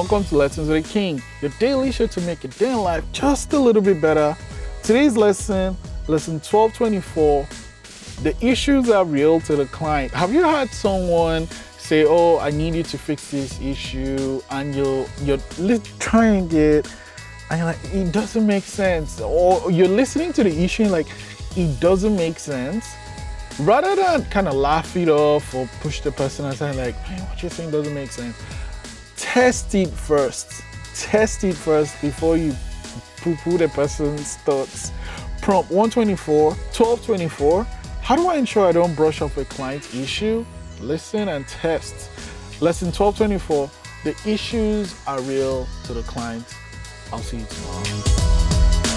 welcome to Lessons with the King, your daily show to make your day in life just a little bit better. Today's lesson 1224, the issues are real to the client. Have you had someone say, oh, I need you to fix this issue, and you're trying it, and you're like, it doesn't make sense, or you're listening to the issue and like, it doesn't make sense? Rather than kind of laugh it off or push the person aside like, man, what you're saying doesn't make sense, test it first before you poo-poo the person's thoughts. Prompt 1224, how do I ensure I don't brush off a client's issue? Listen and test. Lesson 1224, the issues are real to the client. I'll see you tomorrow.